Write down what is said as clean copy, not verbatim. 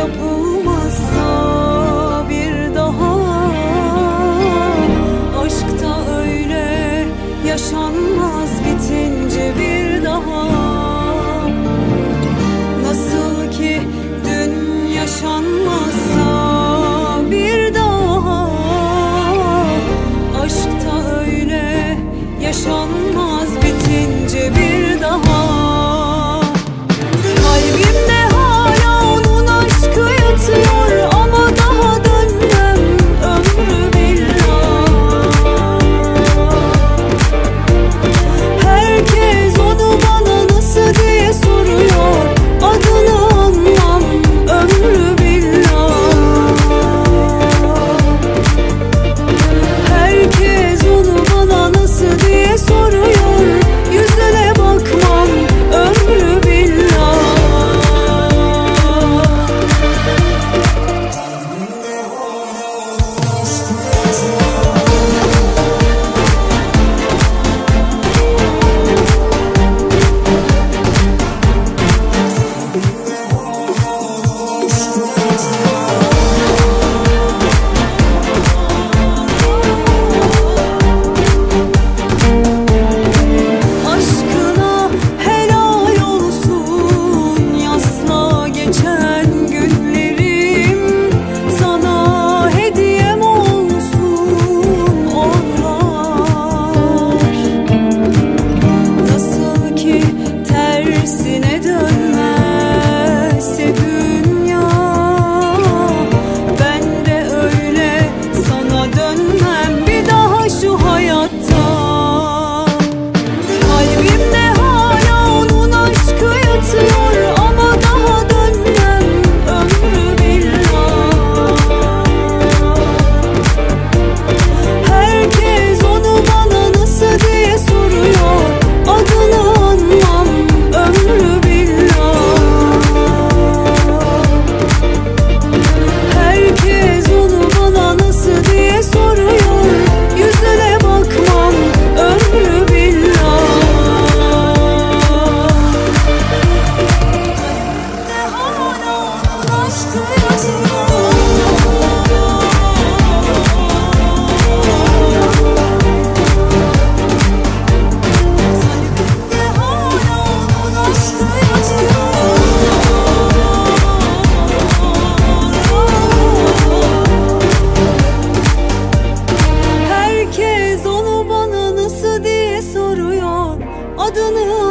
yapılmazsa bir daha, aşkta öyle yaşanmaz bitince bir daha. Nasıl ki dün yaşanmazsa bir daha, aşkta öyle yaşanmaz bitince bir daha. Kalbimde hala onun aşkı yatıyor ama daha dönmem ömrü billah. Herkes onu bana nasıl diye soruyor, adını anmam ömrü billah. Herkes onu bana nasıl diye soruyor, yüzüne bakmam ömrü billah. Aşkına helal olsun yasla geçen günlerim, sana hediyem olsun onlar. Nasıl ki tersine dönmezse dünya, ben de öyle sana dönmem bir daha şu hayatta. Kalbimde hala onun aşkı yatıyor ama daha dönmem ömrü billah. Herkes onu bana nasıl diye soruyor, adını anmam ömrü billah. Herkes onu bana nasıl diye soruyor, yüzüne bakmam ömrü billah. Kalbimde hala onun aşkı yatıyor. Kalbimde hala onun aşkı yatıyor. Herkes onu bana nasıl diye soruyor, adını